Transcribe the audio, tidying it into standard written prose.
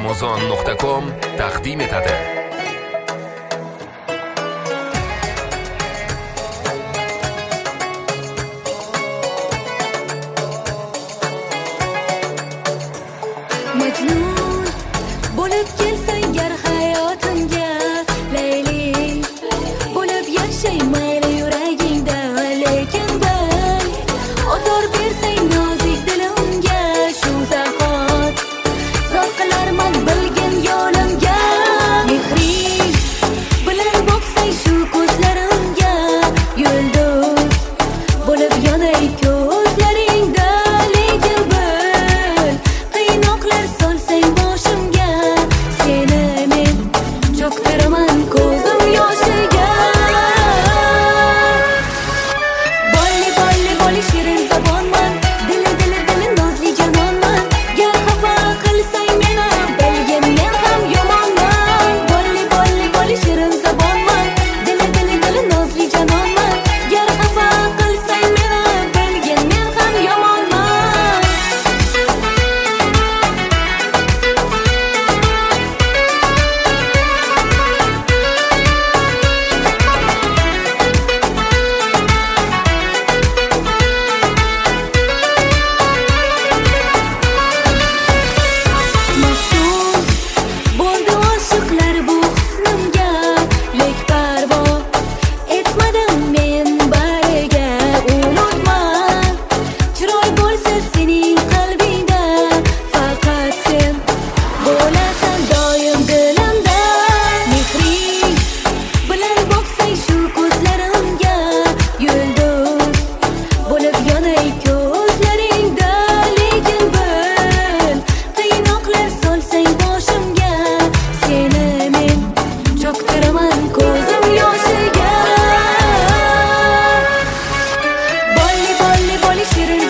Amazon.com taqdim etadi. Majnun bo'lib kelsang gar hayotimga, Layli bo'lib yashay mayli yuragingda, lekin bil ozor bersang nozik dilimga, shu zahot zor qilarman bilgin yo'limga. Mehring bilan boqsang shu ko'zlarimga, yulduz bo'lib yonay ko'zlaringda, lekin bil qiynoqlar solsang boshimga, seni men cho'ktiraman ko'zim yoshiga. Bolli bolli bolli shirin zabonman, dili dili dili nozli janonman, gar xafa qilsang meni bilgin men ham yomonman. Bolli bolli bolli shirin zabonman, dili dili dili nozli janonman, gar xafa qilsang meni bilgin men ham yomonman. Mahzun bo'ldi oshiqlar bu husnimga, lek parvo etmadim men bariga. Unutma, chiroy bo'lsa sening qalbingda, faqat sen bo'lasan doim dilimda. Mehring bilan boqsang shu ko'zlarimga, yulduz bo'lib yonay ko'zlaringda, lekin bil qiynoqlar solsang boshimga, seni men cho'ktiraman ko'zim yoshiga. Bolli bolli bolli shirin